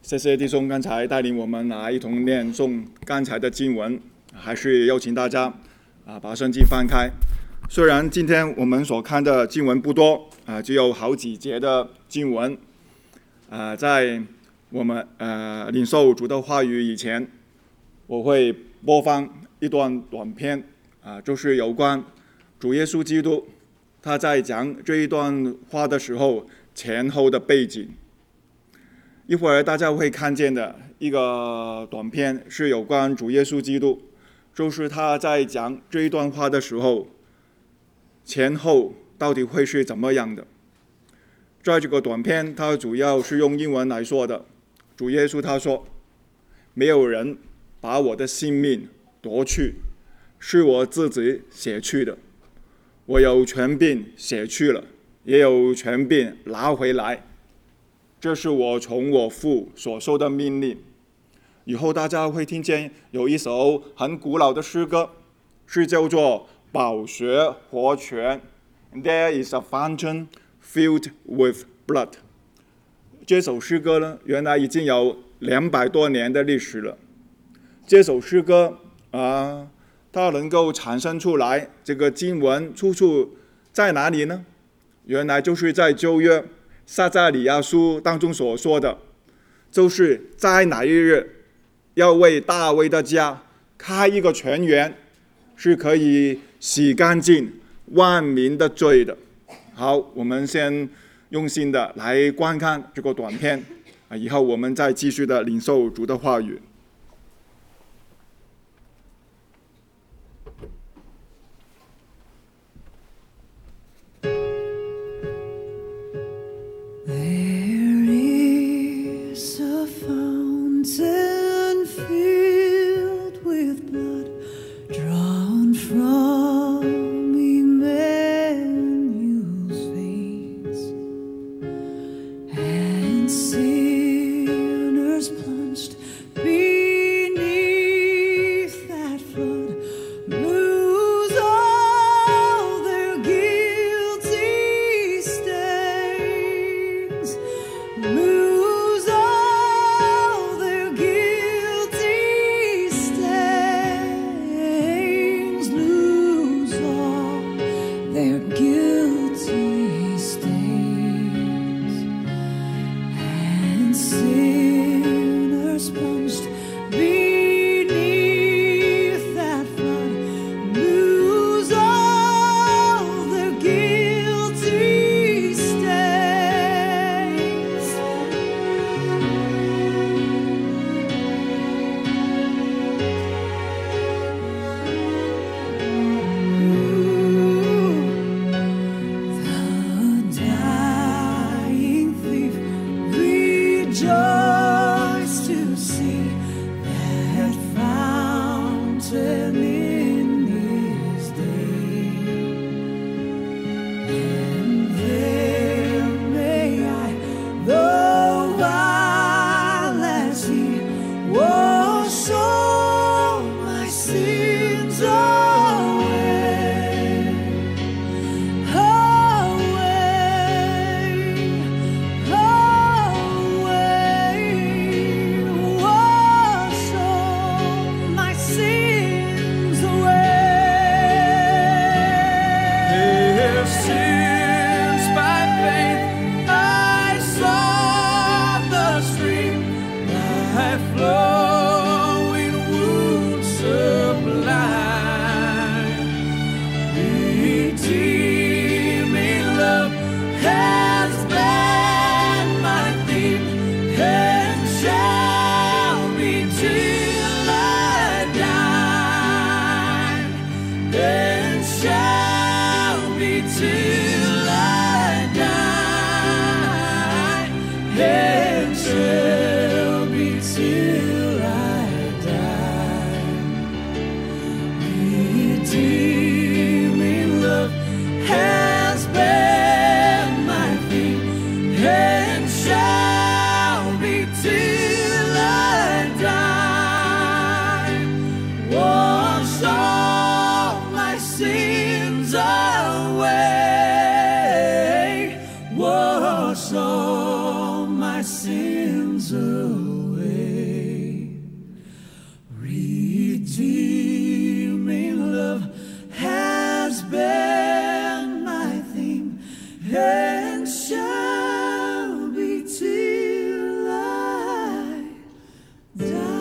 谢谢弟兄刚才带领我们来一同念诵刚才的经文，还是邀请大家把圣经翻开。虽然今天我们所看的经文不多只有好几节的经文在我们领受主的话语以前，我会播放一段短片就是有关主耶稣基督他在讲这一段话的时候前后的背景。一会儿大家会看见的一个短片是有关主耶稣基督，就是他在讲这一段话的时候前后到底会是怎么样的。在这个短片他主要是用英文来说的。主耶稣他说，没有人把我的性命夺去，是我自己写去的，我有权柄写去了，也有权柄拿回来，这是我从我父所受的命令。以后大家会听见有一首很古老的诗歌，是叫做宝血活泉 There is a fountain filled with blood。 这首诗歌呢，原来已经有200多年的历史了。这首诗歌它能够产生出来这个经文出处在哪里呢？原来就是在旧约撒迦利亚书当中所说的，就是在哪一日要为大卫的家开一个泉源，是可以洗干净万民的罪的。好，我们先用心的来观看这个短片以后我们再继续的领受主的话语。 wash all my sins sins away. Redeeming love has been my theme and shall be till I die.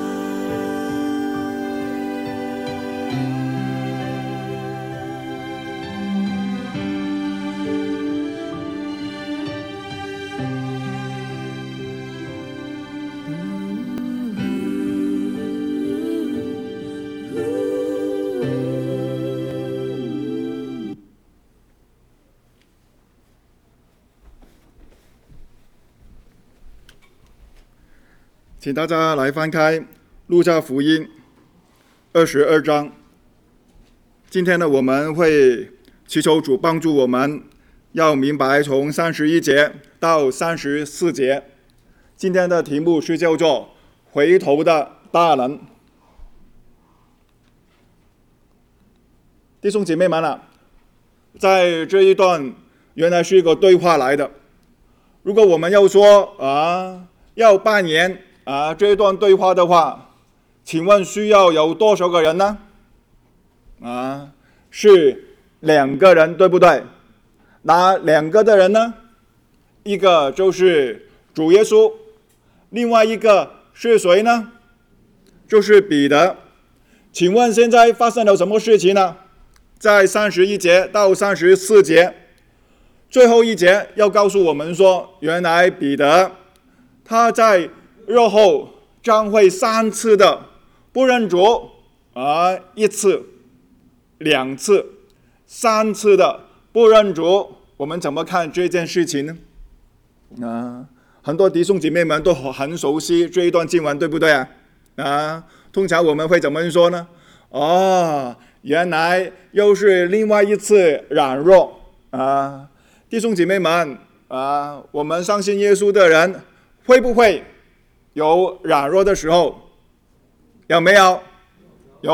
请大家来翻开路加福音22章。今天呢，我们会祈求主帮助我们，要明白从31节到34节。今天的题目是叫做回头的大人。弟兄姐妹们啊，在这一段原来是一个对话来的。如果我们要说要扮演这一段对话的话，请问需要有多少个人呢？是2个人，对不对？哪2个的人呢？一个就是主耶稣，另外一个是谁呢？就是彼得。请问现在发生了什么事情呢？在31节到34节，最后一节要告诉我们说，原来彼得他在日后将会3次的不认主，1次、2次、3次的不认主。我们怎么看这件事情呢？很多弟兄姐妹们都很熟悉这一段经文，对不对通常我们会怎么说呢？原来又是另外一次软弱弟兄姐妹们我们相信耶稣的人会不会有软弱的时候？有没有？有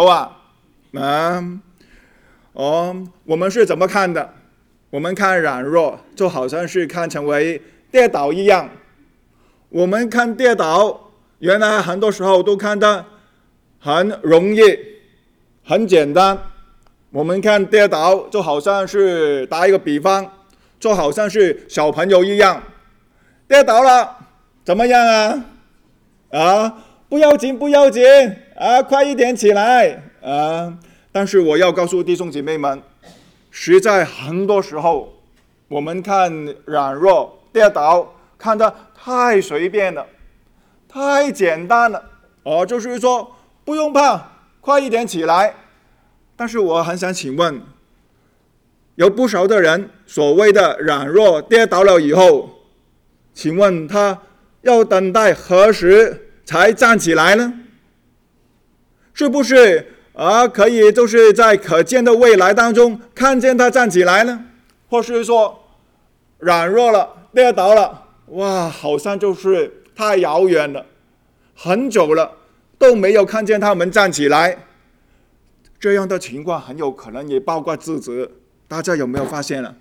我们是怎么看的？我们看软弱就好像是看成为跌倒一样。我们看跌倒，原来很多时候都看得很容易，很简单。我们看跌倒就好像是打一个比方，就好像是小朋友一样，跌倒了怎么样不要紧不要紧快一点起来但是我要告诉弟兄姐妹们，实在很多时候我们看软弱跌倒看得太随便了，太简单了就是说不用怕，快一点起来。但是我很想请问，有不少的人所谓的软弱跌倒了以后，请问他要等待何时才站起来呢？是不是可以就是在可见的未来当中看见他站起来呢？或是说软弱了跌倒了，好像就是太遥远了，很久了都没有看见他们站起来。这样的情况很有可能也包括自己，大家有没有发现了？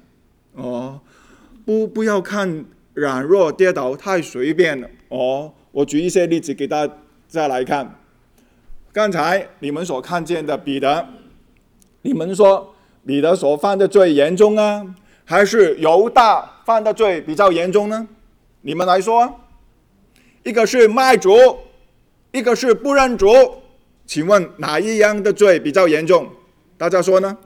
不要看软弱跌倒太随便了我举一些例子给大家来看。刚才你们所看见的彼得，你们说彼得所犯的罪严重还是犹大犯的罪比较严重呢？你们来说，一个是卖主，一个是不认主，请问哪一样的罪比较严重？大家说呢？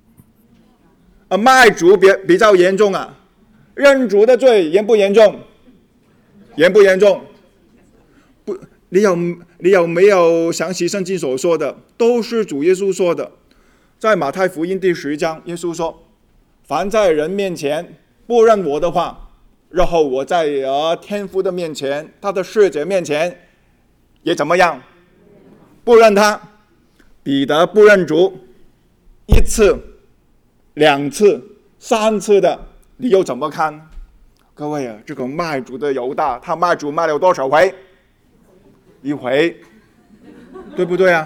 卖主比较严重认主的罪严不严重？严不严重？不，你有没有想起圣经所说的？都是主耶稣说的。在马太福音第10章，耶稣说，凡在人面前不认我的话，然后我在天父的面前，他的使者面前也怎么样？不认他。彼得不认主1次、2次、3次的，你又怎么看？各位这个卖主的犹大，他卖主卖了多少回？1回，对不对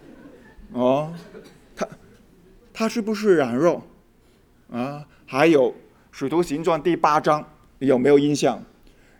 他是不是软弱还有使徒行传第8章，你有没有印象？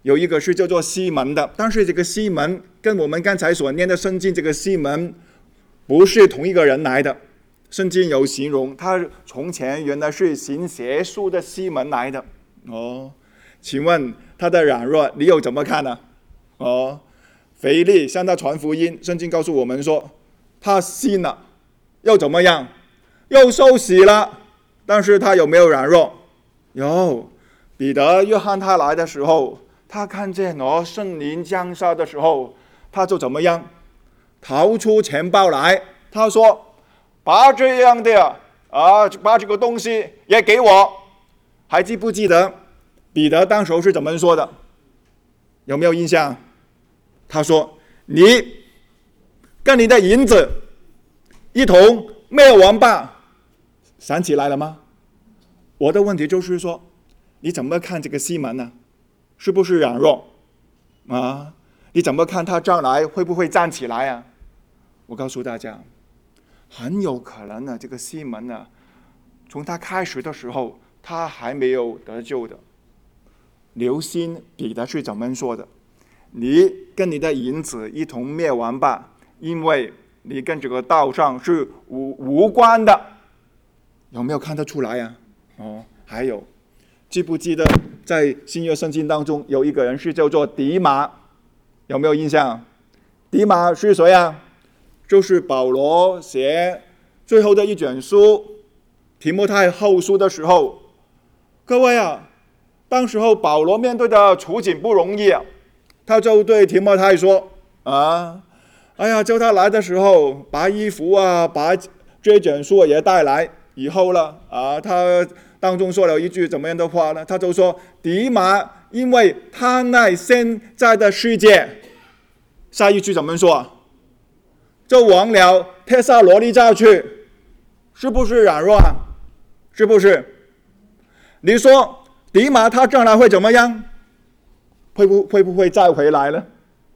有一个是叫做西门的，但是这个西门跟我们刚才所念的圣经这个西门不是同一个人来的。圣经有形容他从前原来是行邪术的西门来的。请问他的软弱你又怎么看呢？腓力向他传福音，圣经告诉我们说他信了，又怎么样？又受洗了，但是他有没有软弱？有。彼得、约翰他来的时候，他看见圣灵降下的时候，他就怎么样？掏出钱包来，他说把这样的把这个东西也给我。还记不记得彼得当时是怎么说的？有没有印象？他说你跟你的银子一同灭亡吧。想起来了吗？我的问题就是说，你怎么看这个西门呢？是不是软弱你怎么看他将来会不会站起来啊？我告诉大家，很有可能呢，这个西门呢，从他开始的时候他还没有得救的。留心彼得是怎么说的？你跟你的银子一同灭亡吧，因为你跟这个道上是无关的。有没有看得出来啊？还有，记不记得在新约圣经当中有一个人是叫做迪马？有没有印象？迪马是谁啊？就是保罗写最后的一卷书提摩太后书的时候，各位啊，当时候保罗面对的处境不容易他就对提摩太说叫他来的时候把衣服把这卷书也带来。以后了他当中说了一句怎么样的话呢？他就说迪马因为贪爱现在的世界，下一句怎么说？就往了帖撒罗尼迦去。是不是软弱啊？是不是？你说迪马他将来会怎么样？会不会再回来呢？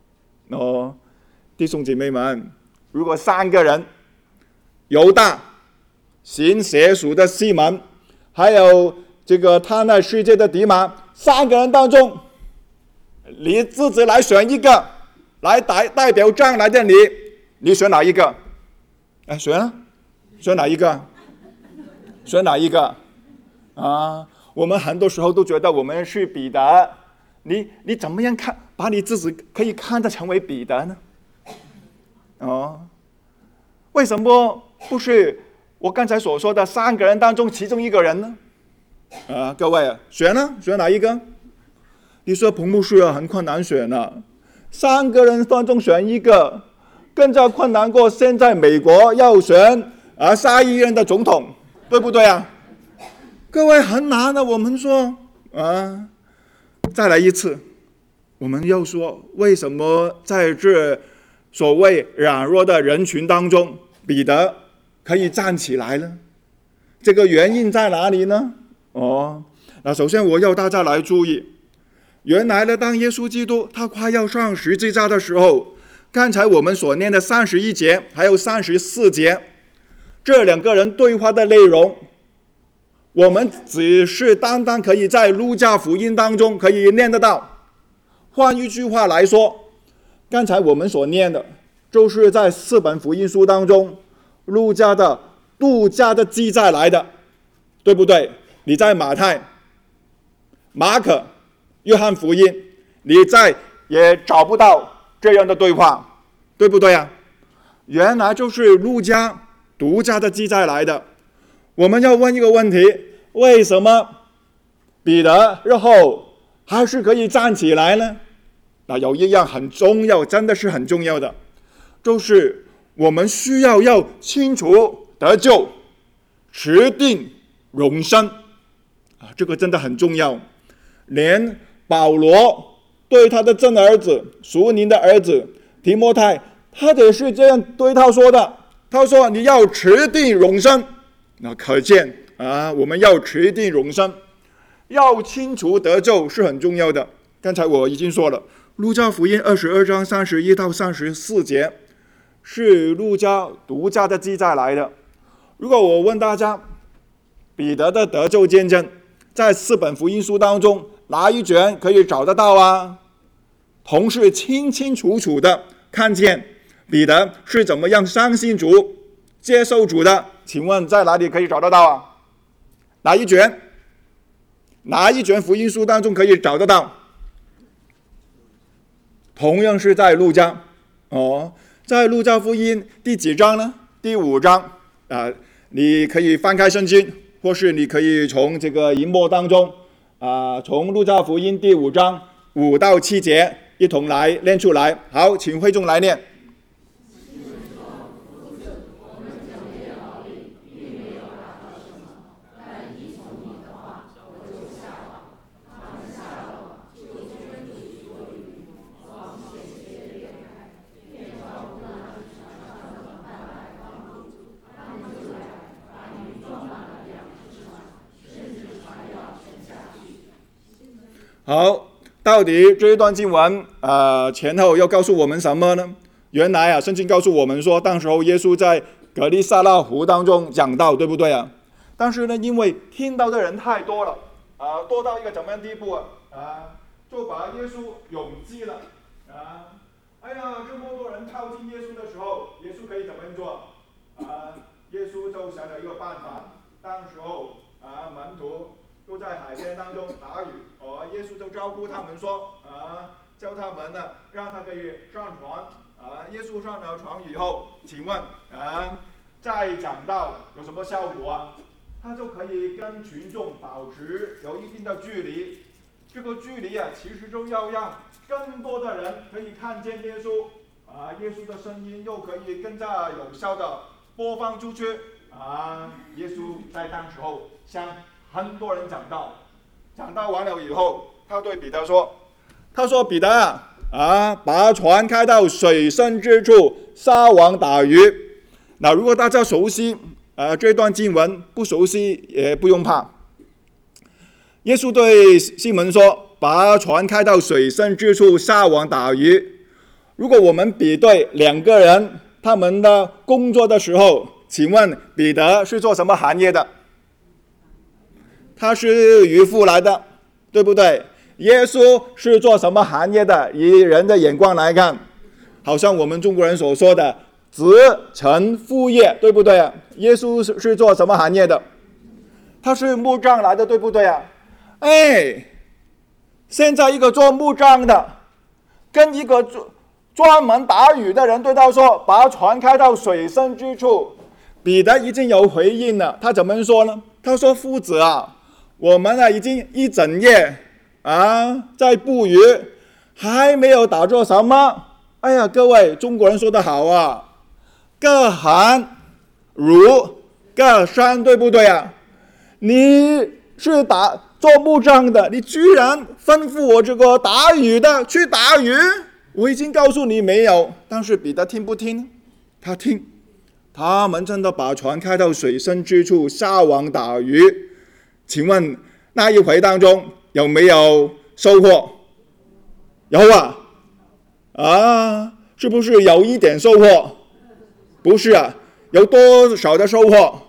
弟兄姐妹们，如果三个人，犹大、行邪术的西门，还有这个贪爱世界的迪马，三个人当中，你自己来选一个来代表将来的你选哪一个？选哪一个？选哪一个？我们很多时候都觉得我们是彼得，你怎么样看，把你自己可以看得成为彼得呢？为什么不是我刚才所说的三个人当中其中一个人呢？各位选哪一个？你说彭牧师很困难选三个人当中选一个，更加困难过现在美国要选下一任的总统，对不对啊？各位很难的。我们说再来一次，我们又说为什么在这所谓软弱的人群当中，彼得可以站起来呢？这个原因在哪里呢？那首先我要大家来注意，原来呢，当耶稣基督他快要上十字架的时候，刚才我们所念的31节还有34节，这两个人对话的内容，我们只是单单可以在路加福音当中可以念得到。换一句话来说，刚才我们所念的就是在4本福音书当中路加的独家的记载来的，对不对？你在马太、马可、约翰福音你也找不到这样的对话，对不对啊？原来就是路加独家的记载来的。我们要问一个问题，为什么彼得日后还是可以站起来呢？那有一样很重要，真的是很重要的，就是我们需要清楚得救，持定永生这个真的很重要。连保罗对他的真儿子、属灵的儿子提摩太，他也是这样对他说的。他说你要持定永生。那可见我们要持定永生，要清楚得救是很重要的。刚才我已经说了，路加福音22章31到34节是路加独家的记载来的。如果我问大家，彼得的得救见证在4本福音书当中哪一卷可以找得到啊？同事清清楚楚的看见彼得是怎么样相信主、接受主的，请问在哪里可以找得到啊？哪一卷？哪一卷福音书当中可以找得到？同样是在路加在路加福音第几章呢？第5章你可以翻开圣经，或是你可以从这个荧幕当中从路加福音第5章5到7节一同来念出来。好，请会众来念。好，到底这一段经文前后要告诉我们什么呢？原来圣经告诉我们说，当时候耶稣在革利撒勒湖当中讲道，对不对啊？但是呢，因为听到的人太多了多到一个怎么样地步就把耶稣拥挤了这么多人靠近耶稣的时候，耶稣可以怎么样做耶稣就想了一个办法。当时候门徒都在海边当中打鱼耶稣就招呼他们说叫他们呢，让他可以上船耶稣上了船以后，请问再讲道有什么效果他就可以跟群众保持有一定的距离。这个距离其实就要让更多的人可以看见耶稣耶稣的声音又可以更加有效的播放出去耶稣在当时候向很多人讲道完了以后，他对彼得说，他说彼得把船开到水深之处，撒网打鱼。那如果大家熟悉这段经文，不熟悉也不用怕。耶稣对西门说，把船开到水深之处，撒网打鱼。如果我们比对两个人他们的工作的时候，请问彼得是做什么行业的？他是渔夫来的，对不对？耶稣是做什么行业的？以人的眼光来看，好像我们中国人所说的子承父业，对不对耶稣是做什么行业的？他是木匠来的，对不对现在一个做木匠的跟一个专门打鱼的人对他说，把船开到水深之处。彼得已经有回应了，他怎么说呢？他说，夫子我们已经一整夜在捕鱼，还没有打着什么。各位中国人说得好各行如各山，对不对你是做木匠的，你居然吩咐我这个打鱼的去打鱼，我已经告诉你没有。但是彼得听不听？他听。他们真的把船开到水深之处，撒网打鱼。请问那一回当中有没有收获？有是不是有一点收获？不是有多少的收获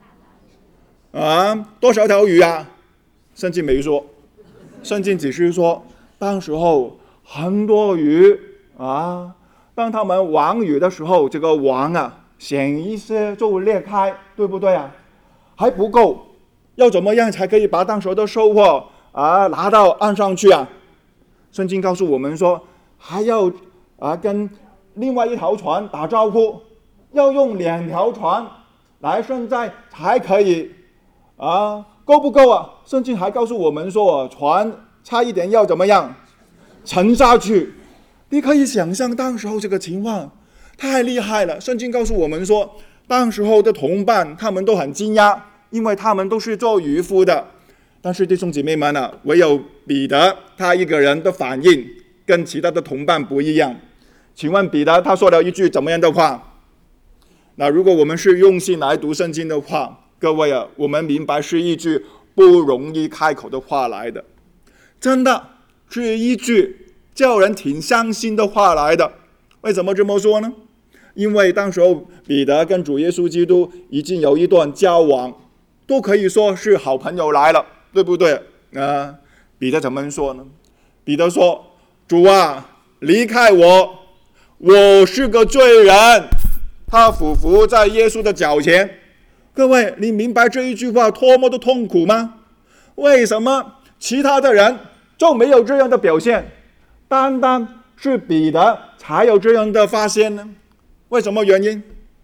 多少条鱼圣经没说，圣经只是说当时候很多鱼当他们网鱼的时候，这个网险一些就裂开，对不对还不够，要怎么样才可以把当时的收获拿到岸上去圣经告诉我们说，还要跟另外一条船打招呼，要用2条船来现在才可以够不够圣经还告诉我们说，船差一点要怎么样沉下去。你可以想象当时候这个情况太厉害了。圣经告诉我们说，当时候的同伴他们都很惊讶，因为他们都是做渔夫的。但是弟兄姐妹们唯有彼得他一个人的反应跟其他的同伴不一样。请问彼得他说了一句怎么样的话？那如果我们是用心来读圣经的话，各位我们明白是一句不容易开口的话来的，真的是一句叫人挺相信的话来的。为什么这么说呢？因为当时候彼得跟主耶稣基督已经有一段交往，都可以说是好朋友来了，对不对彼得怎么说呢？彼得说：主啊，离开我，我是个罪人。他俯伏在耶稣的脚前。各位，你明白这一句话多么的痛苦吗？为什么其他的人就没有这样的表现，单单是彼得才有这样的发现呢？为什么原因？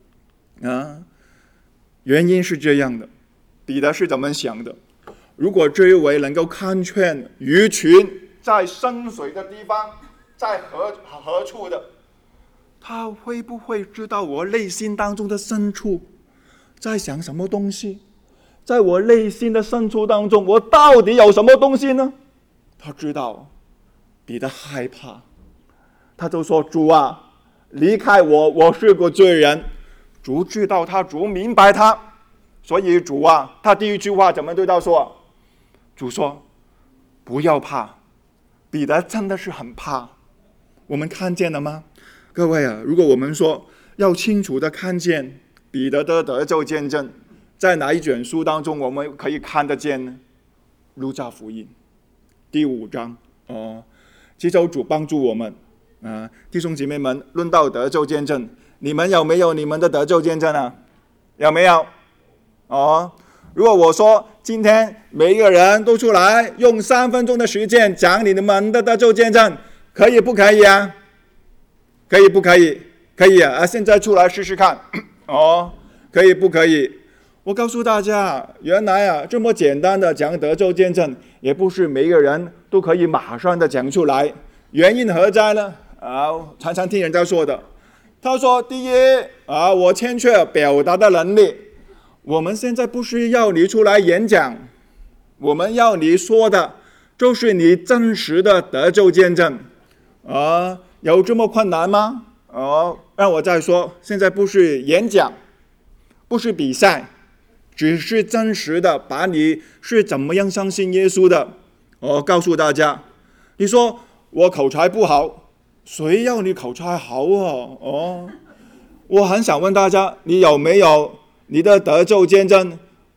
原因是这样的，彼得是怎么想的？如果这一位能够看劝鱼群在深水的地方，在何处的，他会不会知道我内心当中的深处在想什么东西？在我内心的深处当中，我到底有什么东西呢？他知道。彼得害怕，他就说：主啊，离开我，我是个罪人。主知道他，主明白他，所以主啊，他第一句话怎么对他说？主说：不要怕。彼得真的是很怕，我们看见了吗？各位啊，如果我们说要清楚的看见彼得的得救见证，在哪一卷书当中我们可以看得见呢？路加福音第5章。祈求主帮助我们弟兄姐妹们，论到得救见证，你们有没有你们的得救见证啊？有没有？如果我说今天每一个人都出来用3分钟的时间讲你们的得救见证，可以不可以啊？可以不可以？可以啊！现在出来试试看。可以不可以？我告诉大家，原来这么简单的讲得救见证，也不是每一个人都可以马上的讲出来。原因何在呢？常常听人家说的，他说：第一我欠缺表达的能力。我们现在不是要你出来演讲，我们要你说的就是你真实的得救见证。有这么困难吗？让我再说，现在不是演讲，不是比赛，只是真实的把你是怎么样相信耶稣的。告诉大家，你说我口才不好，谁要你口才好我很想问大家，你有没有你的得救见证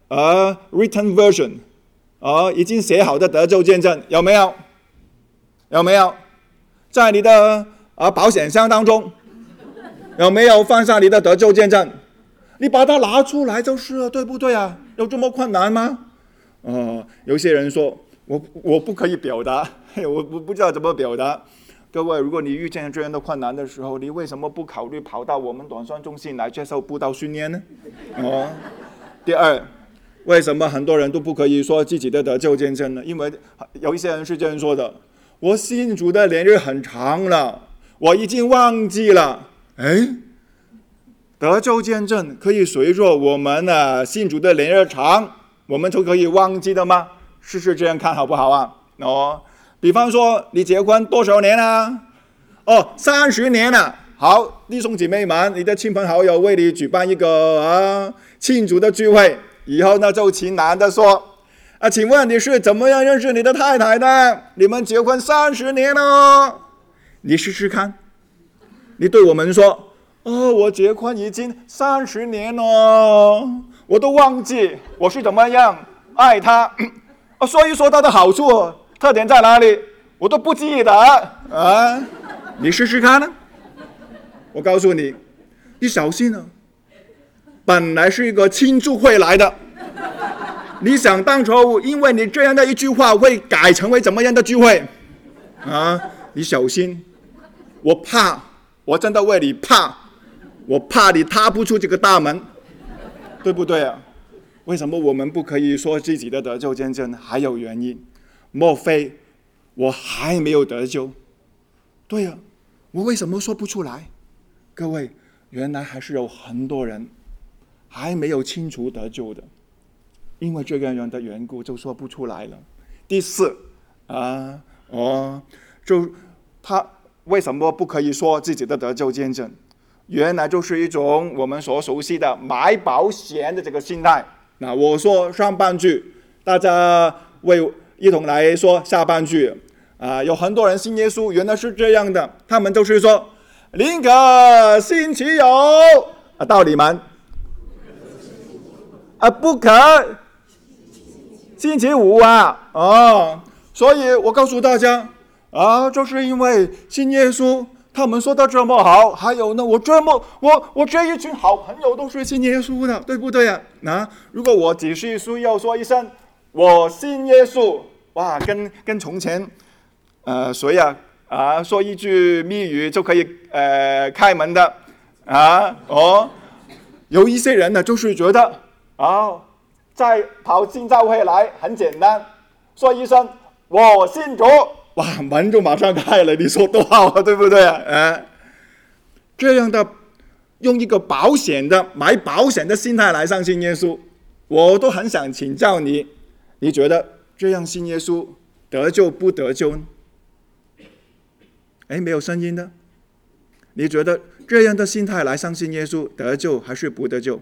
written version 已经写好的得救见证？有没有？有没有？在你的保险箱当中有没有放上你的得救见证？你把它拿出来就是了，对不对啊？有这么困难吗？有些人说我不可以表达，我不知道怎么表达。各位，如果你遇见这样的困难的时候，你为什么不考虑跑到我们短宣中心来接受布道训练呢？第二，为什么很多人都不可以说自己的得救见证呢？因为有一些人是这样说的：我信主的年日很长了，我已经忘记了。得救见证可以随着我们信主的年日长，我们就可以忘记的吗？试试这样看好不好啊？比方说你结婚多少年啊？30年了。好，弟兄姐妹们，你的亲朋好友为你举办一个庆祝的聚会，以后呢就请男的说请问你是怎么样认识你的太太的？你们结婚30年了。你试试看，你对我们说我结婚已经30年了，我都忘记我是怎么样爱他说一说他的好处特点在哪里，我都不记得你试试看呢？我告诉你，你小心本来是一个庆祝会来的，你想当初因为你这样的一句话会改成为怎么样的聚会你小心。我怕，我真的为你怕，我怕你踏不出这个大门，对不对啊？为什么我们不可以说自己的得救见证？还有原因，莫非我还没有得救？对啊，我为什么说不出来？各位，原来还是有很多人还没有清楚得救的，因为这个人的缘故就说不出来了。第四就他为什么不可以说自己的得救见证？原来就是一种我们所熟悉的买保险的这个心态。那我说上半句，大家一同来说下半句有很多人信耶稣，原来是这样的，他们就是说宁可信其有道理吗？不可信其无所以我告诉大家就是因为信耶稣，他们说的这么好，还有呢，我这一群好朋友都是信耶稣的，对不对呀？如果我只是需要说一声我信耶稣，哇，跟从前谁说一句密语就可以开门的有一些人呢就是觉得再跑进教会来很简单，说一声我信主，哇，门就马上开了，你说多好啊，对不对这样的用一个买保险的心态来相信耶稣，我都很想请教你，你觉得这样信耶稣得救不得救呢？没有声音的，你觉得这样的心态来相信耶稣得救还是不得救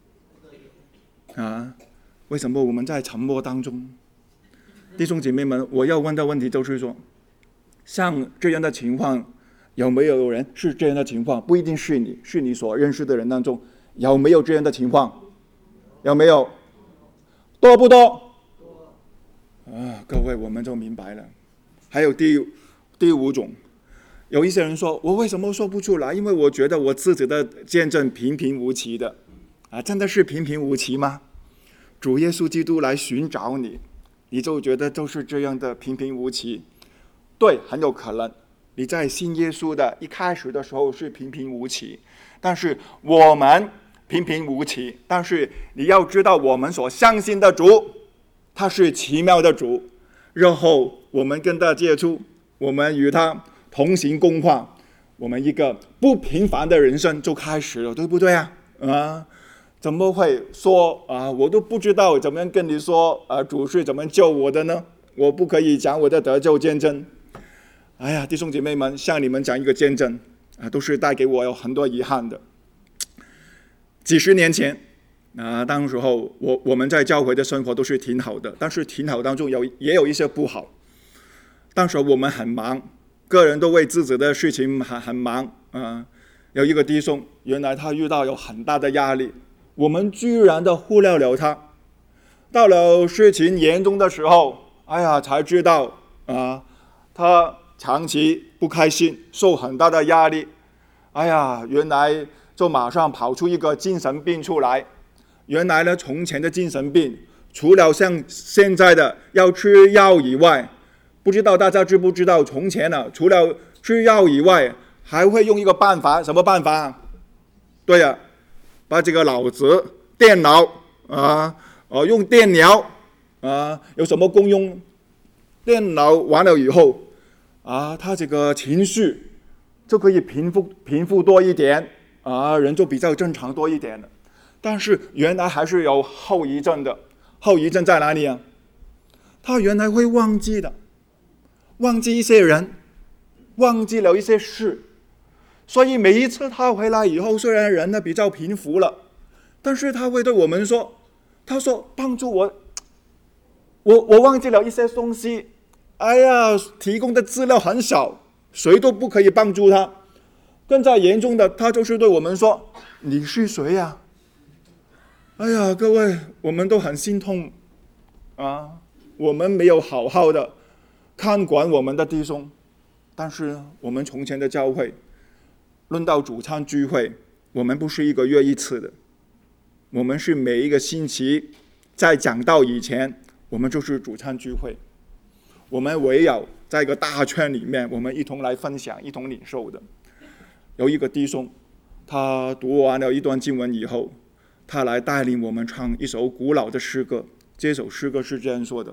为什么我们在沉默当中？弟兄姐妹们，我要问的问题就是说，像这样的情况，有没有人是这样的情况？不一定是你，是你所认识的人当中，有没有这样的情况？有没有？多不多？各位，我们就明白了。还有第五种，有一些人说，我为什么说不出来？因为我觉得我自己的见证平平无奇的真的是平平无奇吗？主耶稣基督来寻找你，你就觉得就是这样的平平无奇？对，很有可能你在信耶稣的一开始的时候是平平无奇，但是我们平平无奇，但是你要知道我们所相信的主他是奇妙的主，然后我们跟他接触，我们与他同行共话，我们一个不平凡的人生就开始了，对不对怎么会说我都不知道怎么样跟你说主是怎么救我的呢？我不可以讲我的得救见证。弟兄姐妹们，向你们讲一个见证都是带给我有很多遗憾的。几十年前当时候我们在教会的生活都是挺好的，但是挺好当中也有一些不好。当时我们很忙，个人都为自己的事情很忙有一个弟兄，原来他遇到有很大的压力，我们居然的忽略了他，到了事情严重的时候才知道他长期不开心，受很大的压力原来就马上跑出一个精神病出来。原来呢，从前的精神病除了像现在的要吃药以外，不知道大家知不知道，从前除了吃药以外还会用一个办法，什么办法？对呀，把这个脑子电脑用电疗有什么功用？电脑完了以后他这个情绪就可以平复多一点人就比较正常多一点了。但是原来还是有后遗症的。后遗症在哪里他原来会忘记的，忘记一些人，忘记了一些事。所以每一次他回来以后，虽然人呢比较平复了，但是他会对我们说，他说帮助我忘记了一些东西，提供的资料很少，谁都不可以帮助他。更加严重的，他就是对我们说，你是谁呀？各位，我们都很心痛我们没有好好的看管我们的弟兄。但是我们从前的教会，论到主餐聚会，我们不是1个月一次的，我们是每一个星期在讲道以前，我们就是主餐聚会。我们围绕在一个大圈里面，我们一同来分享，一同领受的。有一个弟兄，他读完了一段经文以后，他来带领我们唱一首古老的诗歌。这首诗歌是这样说的：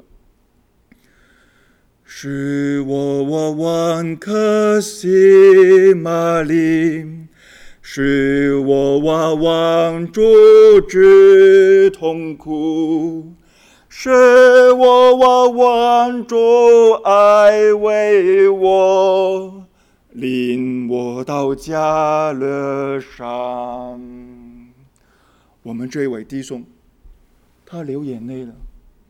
使我万颗心马灵，使我忘主之痛苦，使我忘主爱为我，领我到加勒山。我们这位弟兄，他流眼泪了。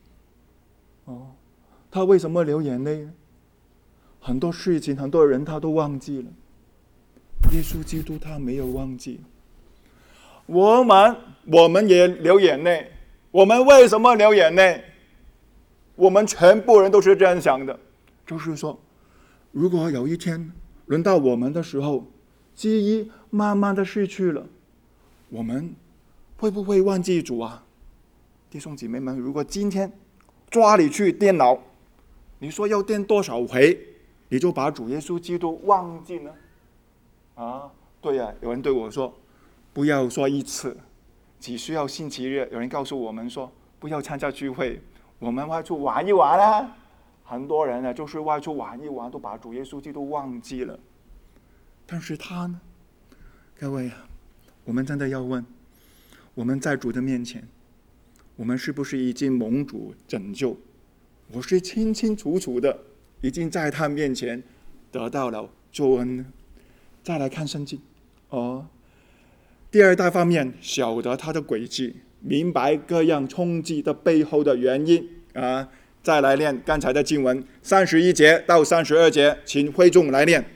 他为什么流眼泪呢？很多事情，很多人他都忘记了，耶稣基督他没有忘记。我们也流眼泪。我们为什么流眼泪？ 我们全部人都是这样想的，就是说，如果有一天轮到我们的时候，记忆慢慢的失去了，我们会不会忘记主啊？弟兄姐妹们，如果今天抓你去电脑，你说要电多少回，你就把主耶稣基督忘记呢？对呀，有人对我说，不要说一次，只需要星期日。有人告诉我们说，不要参加聚会，我们外出玩一玩啊。很多人就是外出玩一玩，都把主耶稣基督忘记了。但是他呢？各位啊，我们真的要问，我们在主的面前，我们是不是已经蒙主拯救？我是清清楚楚的已经在他面前得到了救恩呢？再来看圣经第二大方面，晓得他的轨迹，明白各样冲击的背后的原因再来念刚才的经文31节到32节，请会众来念。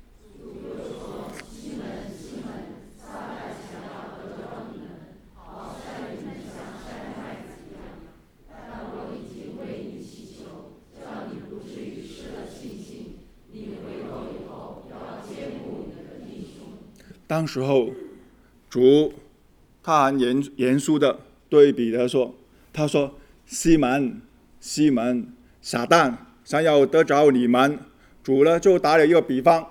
当时候主他很严肃的对彼得说，他说，西门西门，撒旦想要得着你们。主呢就打了一个比方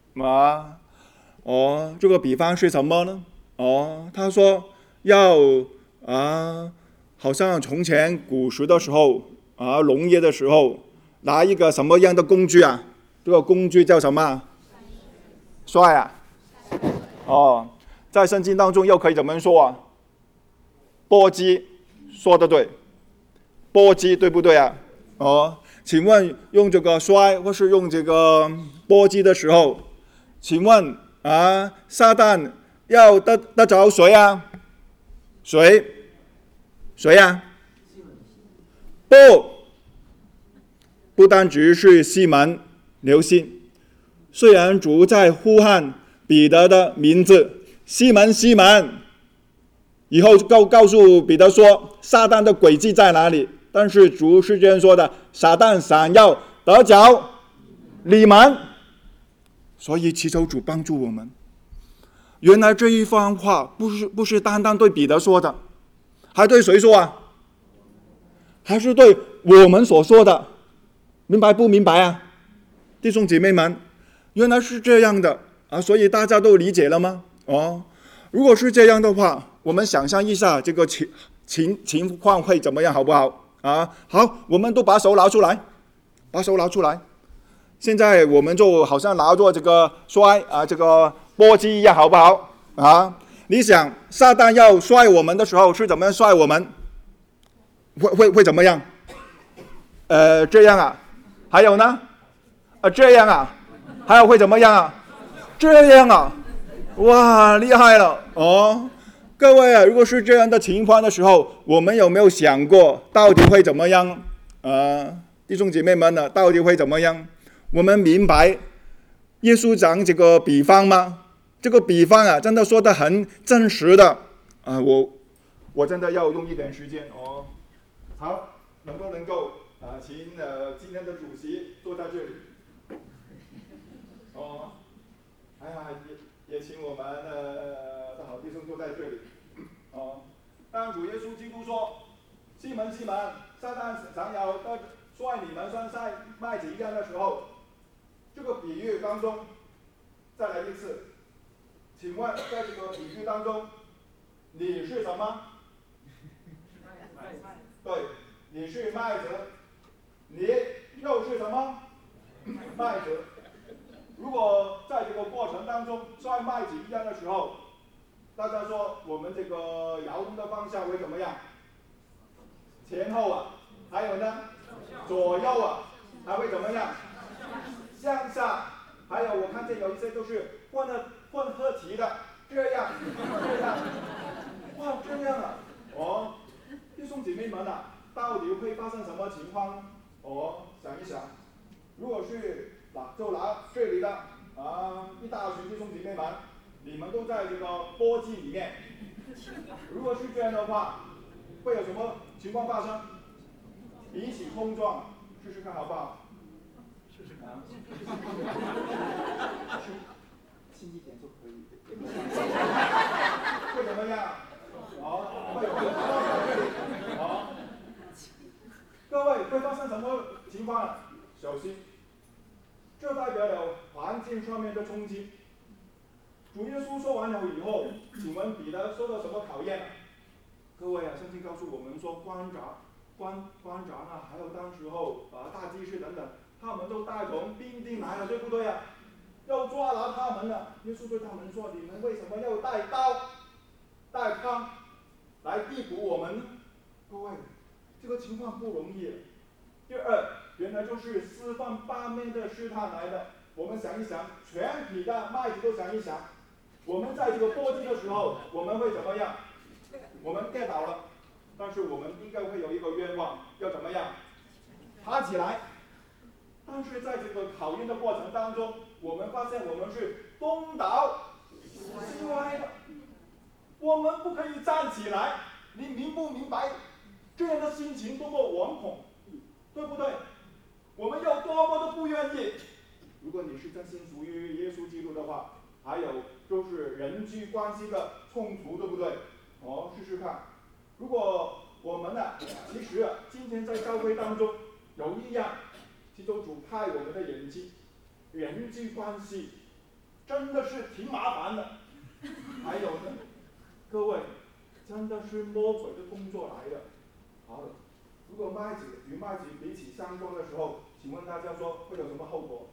这个比方是什么呢？他说要好像从前古时的时候农业的时候，拿一个什么样的工具啊？这个工具叫什么？摔在圣经当中又可以怎么说啊？簸箕，说得对，簸箕对不对啊？请问用这个摔或是用这个簸箕的时候，请问撒旦要得着谁啊？谁啊？不单只是西门，留心，虽然主在呼喊彼得的名字，西门西门，以后告诉彼得说撒旦的诡计在哪里，但是主是这样说的，撒旦想要得着你们，所以祈求主帮助我们。原来这一番话不是单单对彼得说的，还对谁说啊？还是对我们所说的，明白不明白啊？弟兄姐妹们，原来是这样的所以大家都理解了吗？如果是这样的话，我们想象一下这个情况会怎么样，好不好？好，我们都把手拿出来，现在我们就好像拿着这个摔这个簸箕一样，好不好？你想撒旦要摔我们的时候是怎么样摔我们？会怎么样？这样啊？还有呢？这样啊？还有会怎么样啊？这样啊？哇，厉害了各位如果是这样的情况的时候，我们有没有想过到底会怎么样？弟兄姐妹们到底会怎么样？我们明白耶稣讲这个比方吗？这个比方真的说得很真实的我真的要用一点时间好，能够请今天的主席坐在这里也请我们的好弟兄坐在这里当主耶稣基督说，西门西门，撒旦想要摔你们像摔麦子一样的时候，这个比喻当中再来一次，请问在这个比喻当中，你是什么？对，你是麦子，你又是什么？麦子。如果在这个过程当中摔麦子一样的时候，大家说我们这个摇动的方向会怎么样？前后还有呢？左右还会怎么样？向下。还有我看见有一些都是混合体的，这样哇，这样弟兄姐妹们到底会发生什么情况？想一想，如果是就拿这里的一大群弟兄姐妹们，你们都在这个簸箕里面，如果是这样的话，会有什么情况发生？ 彼此碰撞，试试看好不好？ 试试看。 轻一点就可以。会怎么样？好，会。好，各位会发生什么情况？小心，这代表了环境上面的冲击。主耶稣说完了以后，请问彼得受到什么考验？各位啊，圣经告诉我们说，官长啊，还有当时候大祭司等等，他们都带同兵丁来了，对不对啊？要抓拿他们了。耶稣对他们说：“你们为什么要带刀、带枪来逮捕我们呢？”各位，这个情况不容易。第二，原来就是四方八面的试探来的。我们想一想，全体的麦子都想一想，我们在这个播种的时候，我们会怎么样？我们跌倒了，但是我们应该会有一个愿望，要怎么样？爬起来。但是在这个考验的过程当中，我们发现我们是东倒西歪的，我们不可以站起来。你明不明白？这样的心情多么惶恐，对不对？我们要多么的不愿意。如果你是真心属于耶稣基督的话，还有就是人际关系的冲突，对不对？试试看。如果我们呢，其实今天在教会当中有一样，基督主开我们的眼睛，人际关系真的是挺麻烦的。还有呢，各位，真的是魔鬼的工作来的。好了，如果麦子与麦子彼此相撞的时候，请问大家说会有什么后果？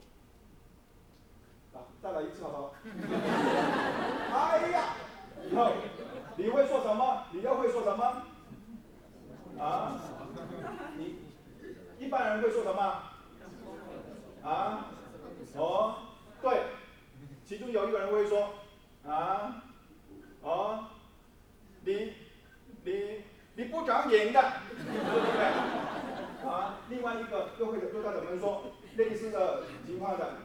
再来一次好不好？哎呀，以后你会说什么？你又会说什么？你一般人会说什么？对，其中有一个人会说你不长眼的，对不对？另外一个又会对他怎么说？类似的情况的，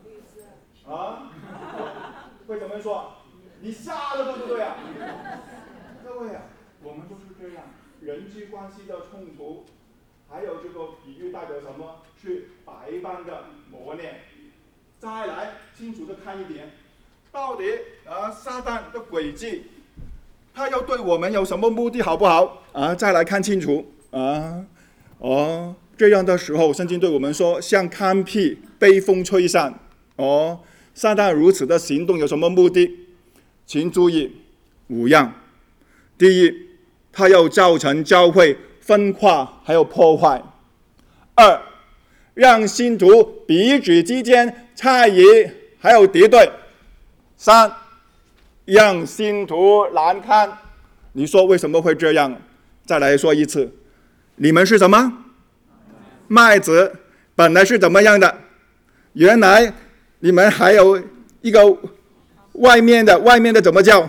会怎么说？你瞎了，对不对啊？各位啊，我们都是这样，人际关系的冲突，还有这个比喻代表什么？是百般的磨练。再来清楚的看一点，到底撒旦的诡计，他要对我们有什么目的，好不好？再来看清楚这样的时候，圣经对我们说，像糠秕被风吹散。撒旦如此的行动有什么目的？请注意5样。第一，他要造成教会分化还有破坏。2，让信徒彼此之间猜疑还有敌对。3，让信徒难堪。你说为什么会这样？再来说一次，你们是什么？麦子本来是怎么样的？原来你们还有一个外面的怎么叫？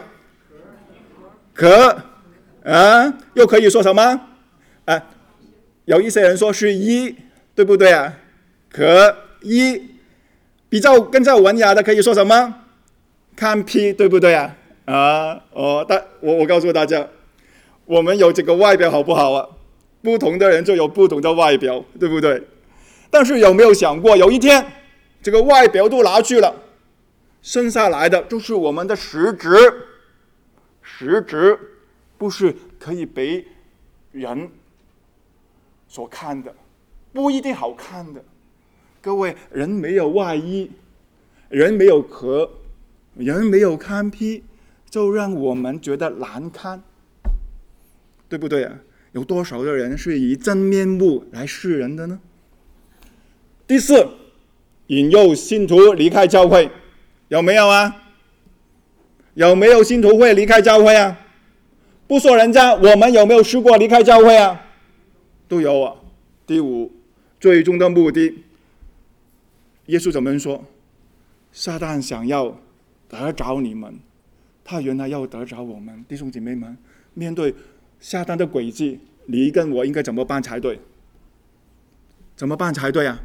壳又可以说什么？有一些人说是衣，对不对啊？壳衣，比较更加文雅的可以说什么？糠秕，对不对啊？我告诉大家，我们有这个外表好不好啊？不同的人就有不同的外表，对不对？但是有没有想过，有一天这个外表都拿去了，剩下来的就是我们的实质。实质不是可以被人所看的，不一定好看的。各位，人没有外衣，人没有壳，人没有糠秕，就让我们觉得难堪，对不对啊？有多少的人是以真面目来示人的呢？第4，引诱信徒离开教会，有没有啊？有没有信徒会离开教会啊？不说人家，我们有没有试过离开教会啊？都有啊。第5，最终的目的，耶稣怎么说？撒旦想要得着你们，他原来要得着我们。弟兄姐妹们，面对撒旦的诡计，你跟我应该怎么办才对？怎么办才对啊？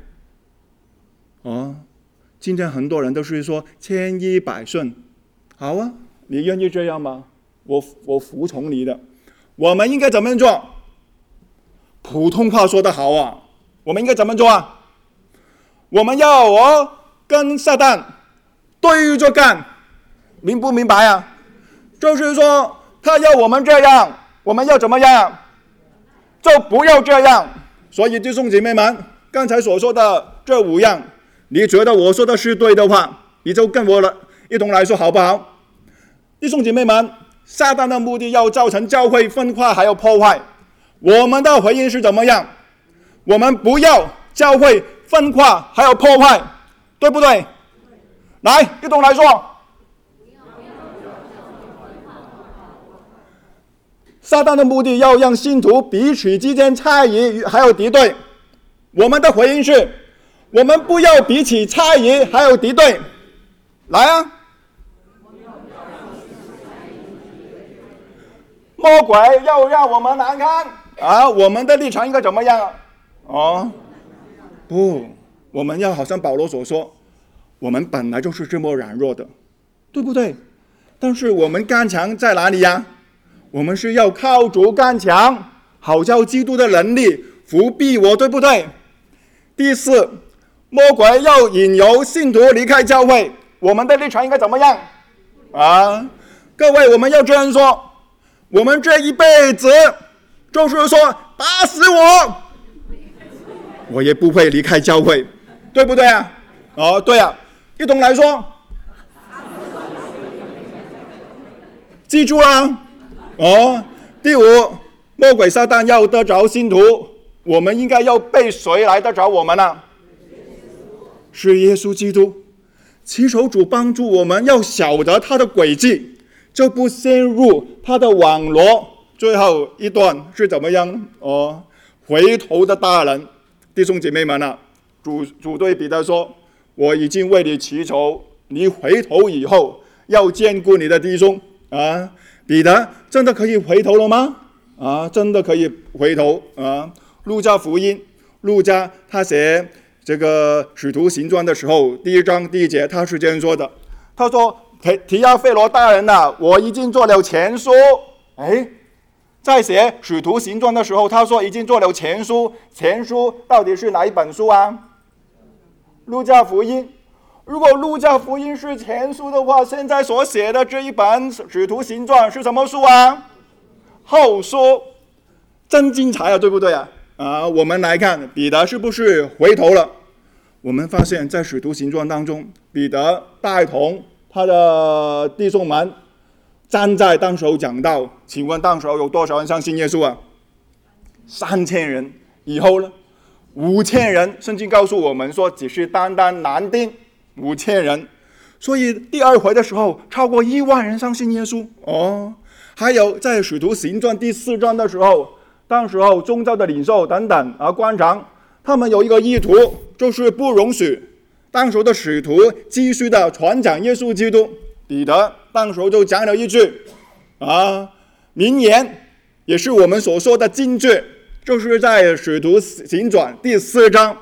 今天很多人都是说千依百顺，好啊，你愿意这样吗？我服从你的。我们应该怎么做？ 普通话说得好啊，我们应该怎么做啊？我们要跟撒旦对着干，明不明白啊？就是说他要我们这样，我们要怎么样？就不要这样。所以弟兄姐妹们，刚才所说的这5样，你觉得我说的是对的话，你就跟我一同来说好不好？弟兄姐妹们，撒旦的目的要造成教会分化还有破坏，我们的回应是怎么样？我们不要教会分化还有破坏，对不对？来，一同来说。撒旦的目的要让信徒彼此之间猜疑还有敌对，我们的回应是，我们不要彼此猜疑还有敌对。来啊！魔鬼要让我们难堪啊！我们的立场应该怎么样啊？不，我们要好像保罗所说，我们本来就是这么软弱的，对不对？但是我们刚强在哪里呀？我们是要靠主刚强，好叫基督的能力扶庇我，对不对？第4，魔鬼要引诱信徒离开教会，我们的立场应该怎么样啊？各位，我们要这样说，我们这一辈子就是说打死我也不会离开教会，对不对啊？对啊，一同来说，记住啊。第5，魔鬼撒旦要得着信徒，我们应该要被谁来得着我们呢？是耶稣基督。祈求主帮助我们，要晓得他的轨迹，就不陷入他的网罗。最后一段是怎么样？回头的大人，弟兄姐妹们啊，主对彼得说，我已经为你祈求，你回头以后要兼顾你的弟兄啊。彼得真的可以回头了吗？真的可以回头啊！路加福音，路加他写这个使徒行传的时候，第1章第1节他是这样说的，他说提亚费罗大人啊，我已经做了前书。在写使徒行传的时候，他说已经做了前书，前书到底是哪一本书啊？路加福音。如果路加福音是前书的话，现在所写的这一本使徒行传是什么书啊？后书。真精彩啊，对不对啊？我们来看彼得是不是回头了？我们发现在使徒行传当中，彼得带同他的弟兄们站在当时候讲道，请问当时候有多少人相信耶稣啊？3000人。以后呢？5000人。圣经告诉我们说，只是单单男丁5000人，所以第2回的时候，超过1万人相信耶稣。还有在使徒行传第4章的时候，当时候宗教的领袖等等官长，他们有一个意图，就是不容许当时的使徒继续的传讲耶稣基督。彼得当时候就讲了一句名言，也是我们所说的金句，就是在使徒行传第4章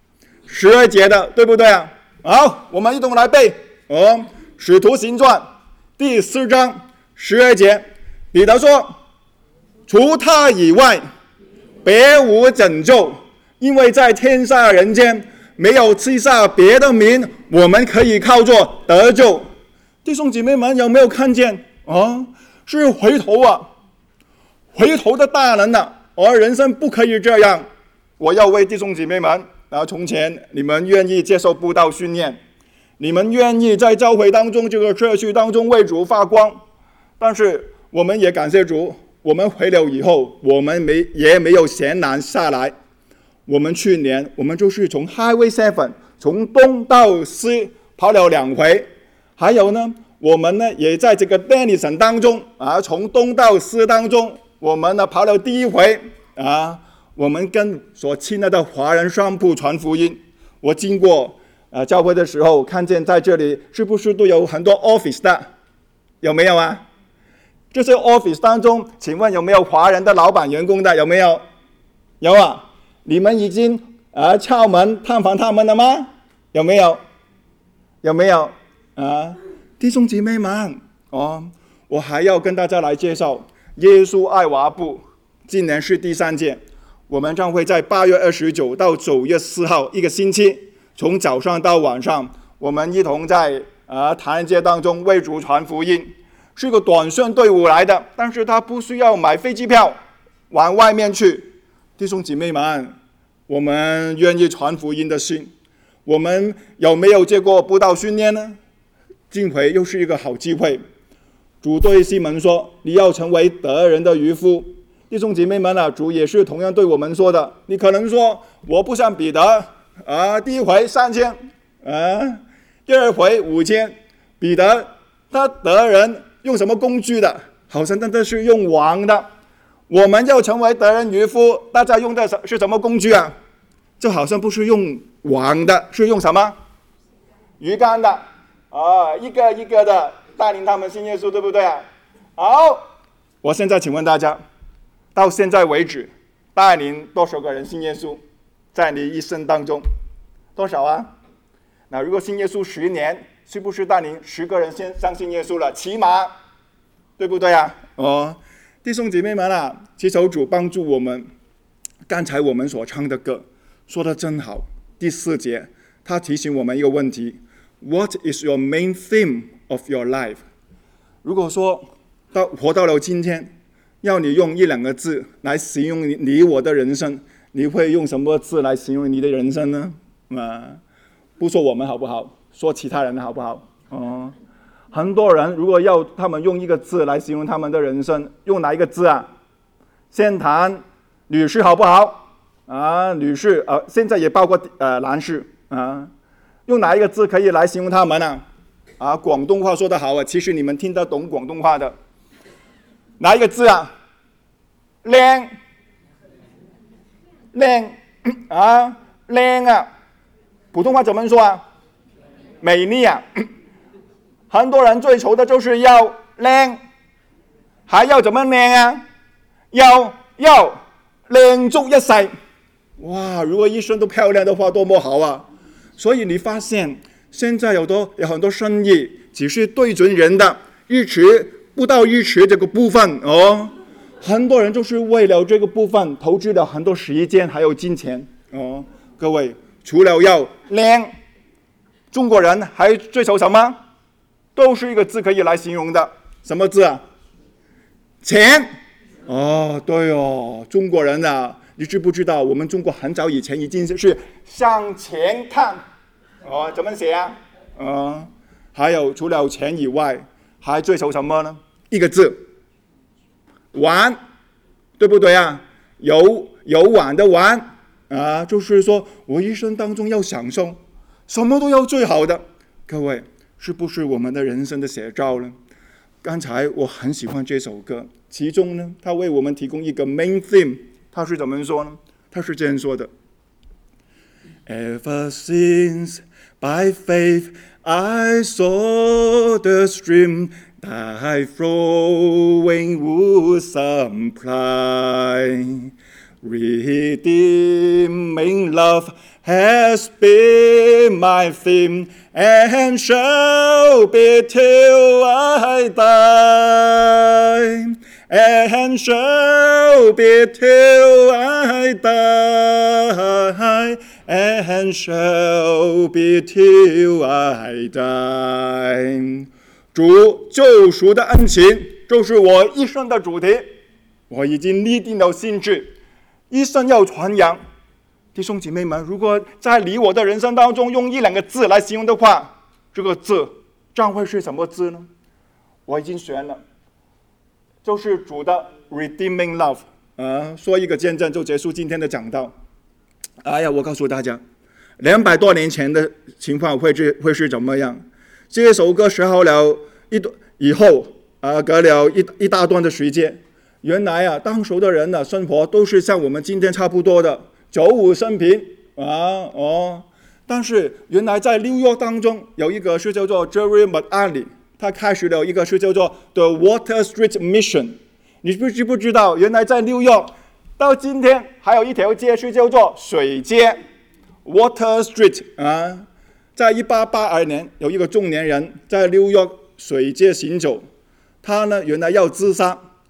12节的，对不对啊？好，我们一同来背使徒行传第4章12节，彼得说，除他以外别无拯救，因为在天下人间没有赐下别的名，我们可以靠着得救。弟兄姐妹们，有没有看见是回头回头的大人而人生不可以这样。我要为弟兄姐妹们从前你们愿意接受布道训练，你们愿意在教会当中这个社区当中为主发光，但是我们也感谢主，我们回了以后，我们也没有闲懒下来。我们去年我们就是从 Highway 7从东到西跑了2回，还有呢我们呢也在这个 Denison 当中从东到西当中，我们呢跑了第1回我们跟所亲爱的华人商铺传福音。我经过教会的时候，看见在这里是不是都有很多 office 的？有没有啊？这些 office 当中，请问有没有华人的老板员工的？有没有？有啊。你们已经敲门探访他们了吗？有没有？有没有弟兄姐妹们我还要跟大家来介绍耶稣爱娃部，今年是第3届。 我们将会在8月29到9月4号一个星期，从早上到晚上，我们一同在唐人街当中为主传福音。是一个短宣队伍来的，但是他不需要买飞机票往外面去。弟兄姐妹们，我们愿意传福音的心，我们有没有接过布道训练呢？今回又是一个好机会。主对西门说，你要成为得人的渔夫。弟兄姐妹们主也是同样对我们说的。你可能说，我不像彼得第一回3000第二回5000，彼得他得人用什么工具的？好像真的是用网的。我们要成为得人渔夫，大家用的是什么工具啊？就好像不是用网的，是用什么？鱼竿的一个一个的带领他们信耶稣，对不对啊？好，我现在请问大家，到现在为止带领多少个人信耶稣？在你一生当中多少啊？那如果信耶稣10年，是不是带领10个人先相信耶稣了？起码，对不对啊？弟兄姐妹们祈求主帮助我们。刚才我们所唱的歌说得真好。第4节，他提醒我们一个问题 ：What is your main theme of your life？ 如果说活到了今天，要你用1-2个字来形容你我的人生，你会用什么字来形容你的人生呢？不说我们好不好？说其他人好不好？很多人如果要他们用一个字来形容他们的人生，用哪一个字啊？先谈女士好不好？女士现在也包括男士用哪一个字可以来形容他们呢？广东话说得好其实你们听得懂广东话的，哪一个字啊？靓，靓普通话怎么说啊？美丽啊！很多人追求的就是要靓，还要怎么靓啊？要靓足一世。哇！如果一生都漂亮的话，多么好啊！所以你发现现在有很多生意只是对准人的不到日持这个部分很多人就是为了这个部分投资了很多时间还有金钱各位，除了要靓，中国人还追求什么？都是一个字可以来形容的，什么字啊？钱。对中国人你知不知道我们中国很早以前已经是向前看怎么写啊？还有除了钱以外还追求什么呢？一个字，玩，对不对啊？有玩的玩就是说我一生当中要享受，什么都要最好的。各位，是不是我们的人生的写照呢？刚才我很喜欢这首歌，其中呢，他为我们提供一个 main theme， 他是怎么说呢？他是这样说的 ：Ever since by faith I saw the stream thy flowing would supply, redeeming love has been my theme and shall be till I die, and shall be till I die, and shall be till I die。 主救赎的恩情就是我一生的主题，我已经立定了心志，一生要传扬。弟兄姐妹们，如果在你我的人生当中用1-2个字来形容的话，这个字将会是什么字呢？我已经选了，就是主的 redeeming love。说一个见证就结束今天的讲道。我告诉大家，200多年前的情况会是怎么样？这首歌写好了以后，隔了一大段的时间，原来当时的人生活都是像我们今天差不多的，95生平但是原来在纽约当中有一个是叫做 Jerry McAuley， 他开始了一个是叫做 The Water Street Mission。 你知不知道原来在纽约到今天还有一条街是叫做水街 Water Street 在1882年有一个中年人在纽约水街行走，他呢原来要自杀，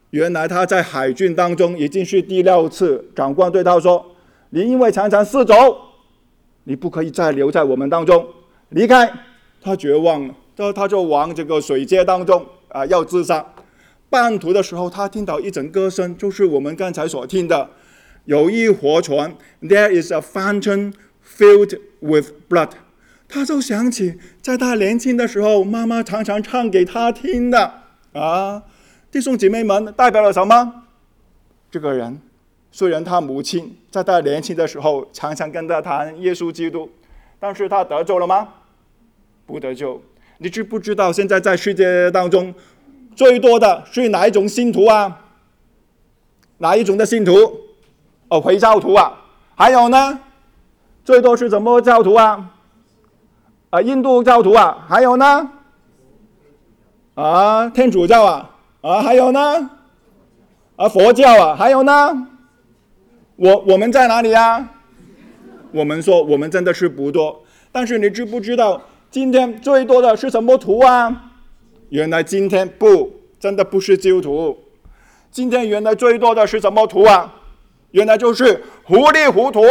原来他在海军当中已经是第6次，长官对他说：“你因为常常四走，你不可以再留在我们当中，离开。”他绝望了，他就往这个水街当中要自杀。半途的时候，他听到一阵歌声，就是我们刚才所听的，有一活泉 ，There is a fountain filled with blood。他就想起在他年轻的时候，妈妈常常唱给他听的弟兄姐妹们，代表了什么？这个人虽然他母亲在他年轻的时候常常跟他谈耶稣基督，但是他得救了吗？不得救。你知不知道现在在世界当中最多的是哪一种信徒啊？哪一种的信徒？回教徒啊。还有呢？最多是什么教徒啊？印度教徒啊。还有呢？天主教啊。还有呢？佛教啊。还有呢？我们在哪里啊？我们说我们真的是不多，但是你知不知道今天最多的是什么徒啊？原来今天真的不是基督徒。今天原来最多的是什么徒啊？原来就是糊里糊涂，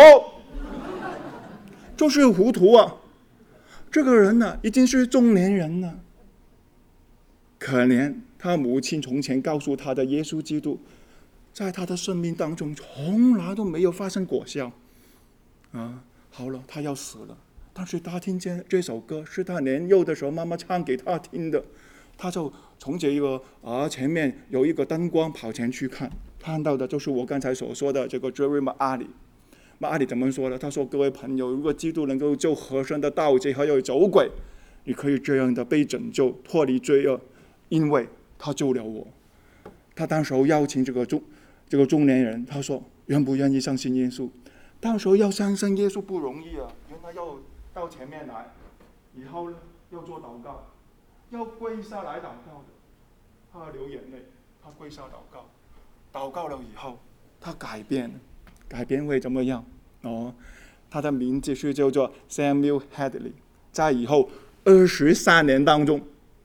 就是糊涂啊！这个人呢，已经是中年人了，可怜他母亲从前告诉他的耶稣基督，在他的生命当中从来都没有发生果效好了，他要死了。但是他听见这首歌是他年幼的时候妈妈唱给他听的，他就从这个前面有一个灯光跑前去看到的就是我刚才所说的这个 Jerry McAlee。 McAlee 怎么说呢？他说：“各位朋友，如果基督能够救和生的盗贼还有走鬼，你可以这样的被拯救脱离罪恶，因为他救了我。”他当时候邀请这个中年人，他说：“愿不愿意相信耶稣？”当时候要相信耶稣不容易啊，原来要到前面来，以后呢要做祷告，要跪下来祷告的。他流眼泪，他跪下祷告，祷告了以后，他改变会怎么样？他的名字是叫做 Samuel Hadley。在以后23年当中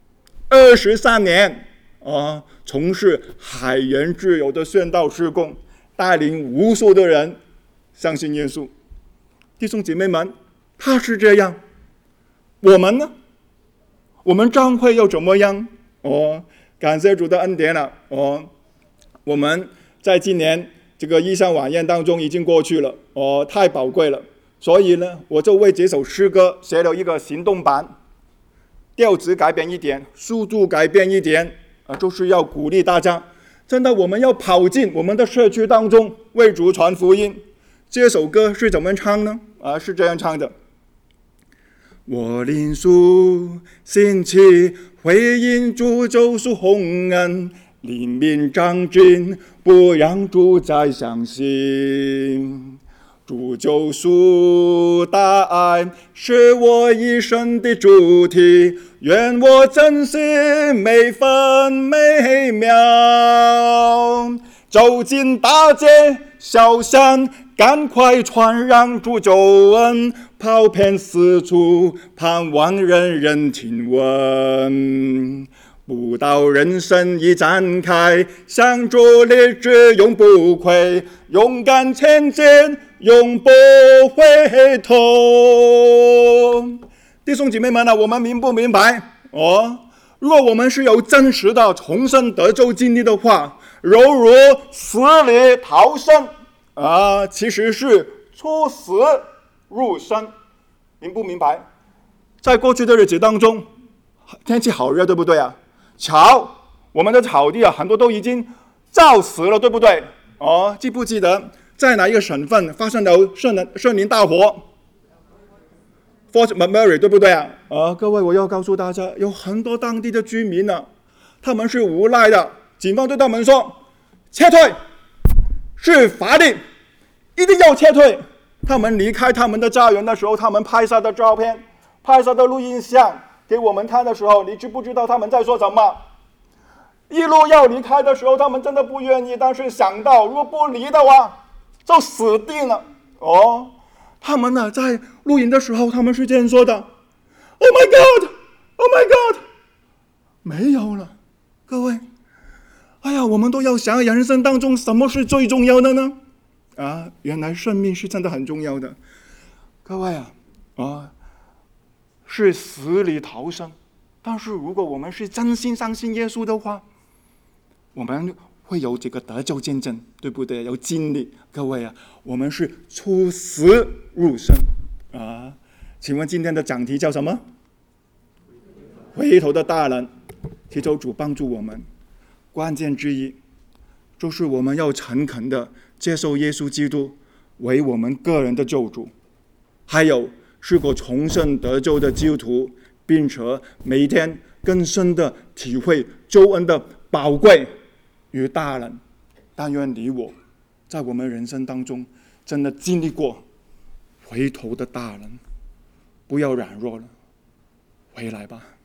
，23年从事海员自由的宣道事工，带领无数的人相信耶稣。弟兄姐妹们，他是这样，我们呢？我们教会又怎么样？感谢主的恩典了。我们在今年这个异象晚宴当中已经过去了，太宝贵了。所以呢，我就为这首诗歌写了一个行动版，调子改变一点，速度改变一点，就是要鼓励大家，真的我们要跑进我们的社区当中为主传福音。这首歌是怎么唱呢？是这样唱的：我领受兴起，回应主救赎洪恩，灵命长进，不让主再相信。主救赎大爱是我一生的主题，愿我珍惜每分每秒。走进大街小巷，赶快传扬主救恩，跑遍四处，盼望人人听闻。不到人生已展开，向主立志永不愧，勇敢前进，永不回头。弟兄姐妹们我们明不明白？如果我们是有真实的重生得救经历的话，犹如死里逃生其实是出死入生。明不明白？在过去的日子当中，天气好热，对不对啊？我们的草地很多都已经照死了，对不对？记不记得在哪一个省份发生了森林大火 ？Fort McMurray， 对不对啊？各位，我要告诉大家，有很多当地的居民他们是无奈的，警方对他们说：“撤退，是法令，一定要撤退。”他们离开他们的家园的时候，他们拍摄的照片、拍摄的录音像给我们看的时候，你知不知道他们在说什么？一路要离开的时候，他们真的不愿意，但是想到如果不离的话，就死定了。他们在录音的时候，他们是这样说的 ：“Oh my God, Oh my God， 没有了，各位。我们都要想人生当中什么是最重要的呢？原来生命是真的很重要的。各位是死里逃生。但是如果我们是真心相信耶稣的话，我们会有这个得救见证，对不对？有经历。各位我们是出死入生请问今天的讲题叫什么？回头的大人。祈求主帮助我们。关键之一就是我们要诚恳的接受耶稣基督为我们个人的救主，还有是个重生得救的基督徒，并且每一天更深的体会救恩的宝贵与大能。但愿你我在我们人生当中真的经历过回头的大能，不要软弱了，回来吧。